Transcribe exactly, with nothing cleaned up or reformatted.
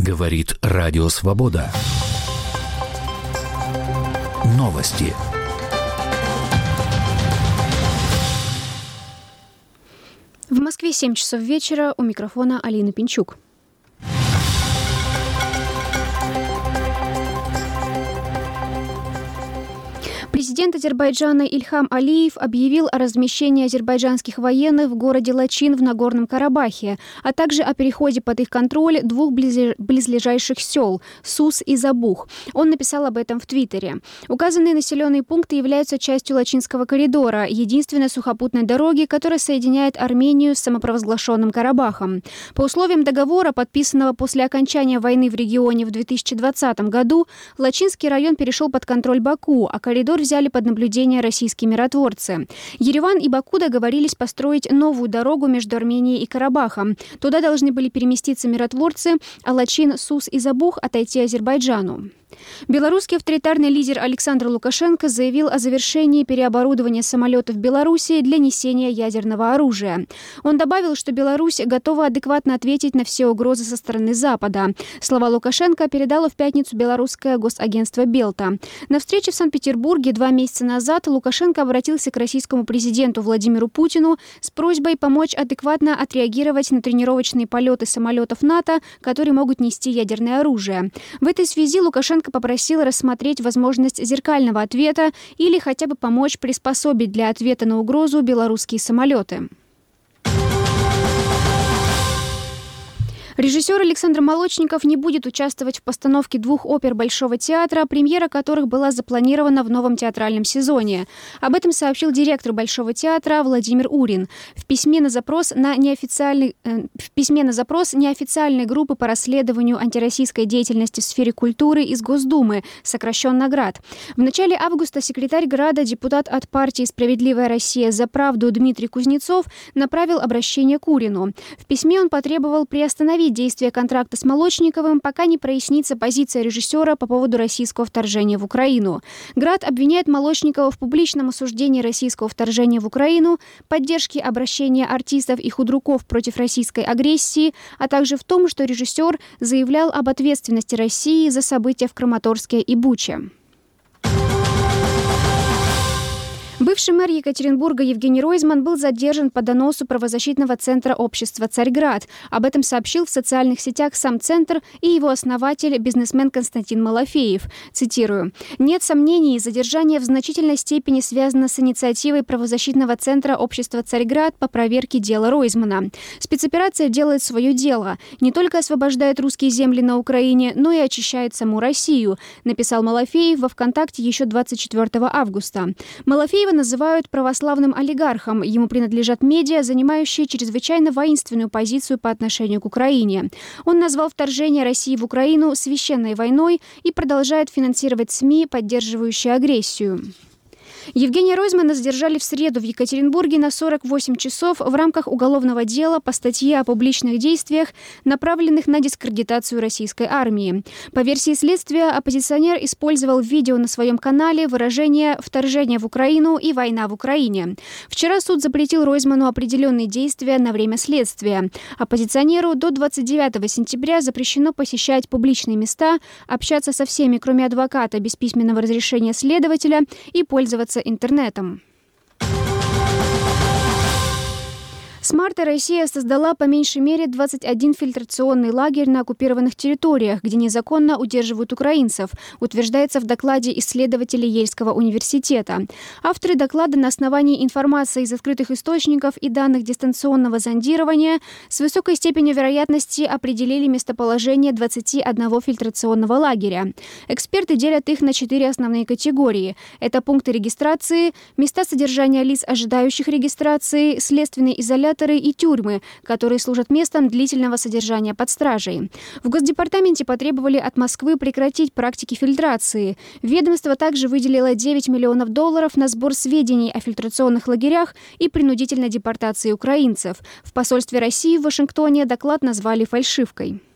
Говорит Радио Свобода. Новости. В Москве семь часов вечера. У микрофона Алина Пинчук. Президент Азербайджана Ильхам Алиев объявил о размещении азербайджанских военных в городе Лачин в Нагорном Карабахе, а также о переходе под их контроль двух близлежащих сел – Сус и Забух. Он написал об этом в Твиттере. Указанные населенные пункты являются частью Лачинского коридора, единственной сухопутной дороги, которая соединяет Армению с самопровозглашенным Карабахом. По условиям договора, подписанного после окончания войны в регионе в две тысячи двадцатом году, Лачинский район перешел под контроль Баку, а коридор взяли под наблюдение российские миротворцы. Ереван и Баку договорились построить новую дорогу между Арменией и Карабахом. Туда должны были переместиться миротворцы, а Лачин, Сус и Забух отойти Азербайджану. Белорусский авторитарный лидер Александр Лукашенко заявил о завершении переоборудования самолетов Беларуси для несения ядерного оружия. Он добавил, что Беларусь готова адекватно ответить на все угрозы со стороны Запада. Слова Лукашенко передало в пятницу белорусское госагентство «Белта». На встрече в Санкт-Петербурге два месяца назад Лукашенко обратился к российскому президенту Владимиру Путину с просьбой помочь адекватно отреагировать на тренировочные полеты самолетов НАТО, которые могут нести ядерное оружие. В этой связи Лукашенко попросил рассмотреть возможность зеркального ответа или хотя бы помочь приспособить для ответа на угрозу белорусские самолеты. Режиссер Александр Молочников не будет участвовать в постановке двух опер Большого театра, премьера которых была запланирована в новом театральном сезоне. Об этом сообщил директор Большого театра Владимир Урин. В письме на запрос, на неофициальный, э, в письме на запрос неофициальной группы по расследованию антироссийской деятельности в сфере культуры из Госдумы, сокращенно ГРАД. В начале августа секретарь ГРАДа, депутат от партии «Справедливая Россия за правду» Дмитрий Кузнецов направил обращение к Урину. В письме он потребовал приостановить действие контракта с Молочниковым, пока не прояснится позиция режиссера по поводу российского вторжения в Украину. ГРАД обвиняет Молочникова в публичном осуждении российского вторжения в Украину, поддержке обращения артистов и худруков против российской агрессии, а также в том, что режиссер заявлял об ответственности России за события в Краматорске и Буче. Бывший мэр Екатеринбурга Евгений Ройзман был задержан по доносу правозащитного центра общества «Царьград». Об этом сообщил в социальных сетях сам центр и его основатель, бизнесмен Константин Малафеев. Цитирую. «Нет сомнений, задержание в значительной степени связано с инициативой правозащитного центра общества «Царьград» по проверке дела Ройзмана. Спецоперация делает свое дело. Не только освобождает русские земли на Украине, но и очищает саму Россию», написал Малафеев во ВКонтакте еще двадцать четвёртого августа. Малафеев называют православным олигархом. Ему принадлежат медиа, занимающие чрезвычайно воинственную позицию по отношению к Украине. Он назвал вторжение России в Украину священной войной и продолжает финансировать СМИ, поддерживающие агрессию. Евгения Ройзмана задержали в среду в Екатеринбурге на сорок восемь часов в рамках уголовного дела по статье о публичных действиях, направленных на дискредитацию российской армии. По версии следствия, оппозиционер использовал в видео на своем канале выражение «вторжение в Украину» и «война в Украине». Вчера суд запретил Ройзману определенные действия на время следствия. Оппозиционеру до двадцать девятого сентября запрещено посещать публичные места, общаться со всеми, кроме адвоката, без письменного разрешения следователя и пользоваться интернетом. С марта Россия создала по меньшей мере двадцать один фильтрационный лагерь на оккупированных территориях, где незаконно удерживают украинцев, утверждается в докладе исследователей Ельского университета. Авторы доклада на основании информации из открытых источников и данных дистанционного зондирования с высокой степенью вероятности определили местоположение двадцати одного фильтрационного лагеря. Эксперты делят их на четыре основные категории. Это пункты регистрации, места содержания лиц, ожидающих регистрации, следственные изоляторы и тюрьмы, которые служат местом длительного содержания под стражей. В Госдепартаменте потребовали от Москвы прекратить практики фильтрации. Ведомство также выделило девять миллионов долларов на сбор сведений о фильтрационных лагерях и принудительной депортации украинцев. В посольстве России в Вашингтоне доклад назвали фальшивкой.